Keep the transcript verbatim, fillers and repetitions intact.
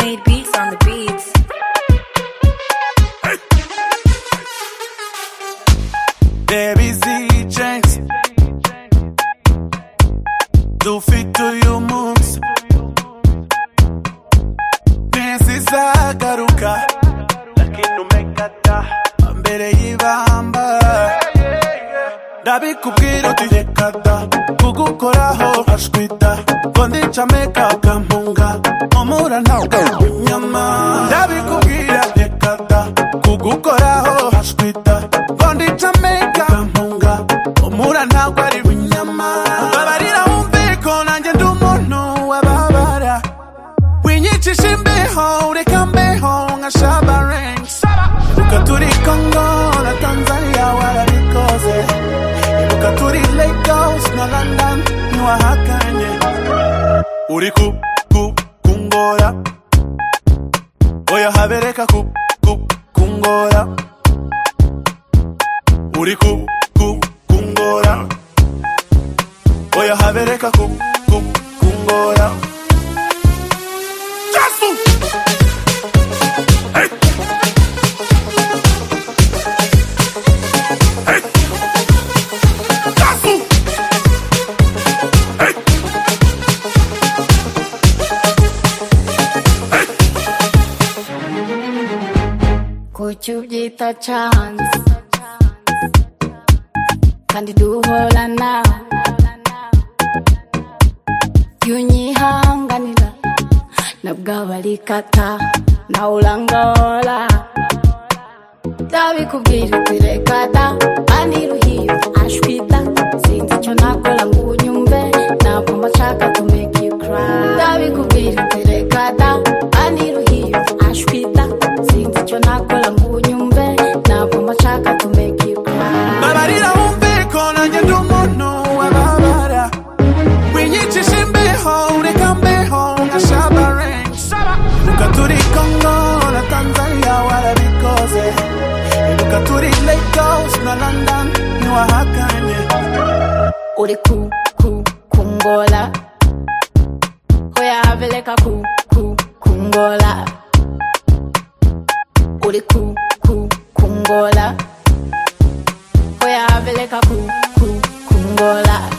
Made beats on the beats. Baby Z James, do fit to you moves. Pensi zagaruka, lakini umekata mbere y'ibamba. Ndabikubwira uti reka da, kugukoraho ashwita, ngo ndicameka kampunga, umura ntabwo inyama. Ndabikubwira reka da, kugukoraho ashwita, ngo ndicameka kampunga, umura ntabwo ari inyama. Babarira wumve ko nanjye ndi umuntu wababara, winyicisha imbeho ureka mbeho nka shabarengs. Ibuka turi Congo na Tanzania warabikoze, ibuka turi Lagos na London ntiwahakanye. Uri ku ku kungora, oya habereka ku ku kungora. Uri ku ku kungora, oya habereka ku ku kungora. Just move. Hey. Hey. Just move. Hey. Hey. Kucyubyita chance kandi duholana, yunyihanganira nabwo abarikata nawe urangola. Ndabikubwira uti reka da, kandi ruhiye ashwita, sinzi icyo nakora ngo unyumve, ntabwo mba nshaka to make you cry. Ndabikubwira uti reka da, kandi ruhiye ashwita, sinzi icyo nakora ngo unyumve, ntabwo mba nshaka to make you cry. Babarira wumve ko nanjye ndi umuntu wababara, winyicisha imbeho ureka mbeho nka shabarengs. Ibuka turi Congo na Tanzania warabikoze, ibuka turi Lagos na London ntiwahakanye. Uri ku ku kungola, oya habereka ku ku kungola. Uri ku ku kungola, oya habereka ku ku kungola.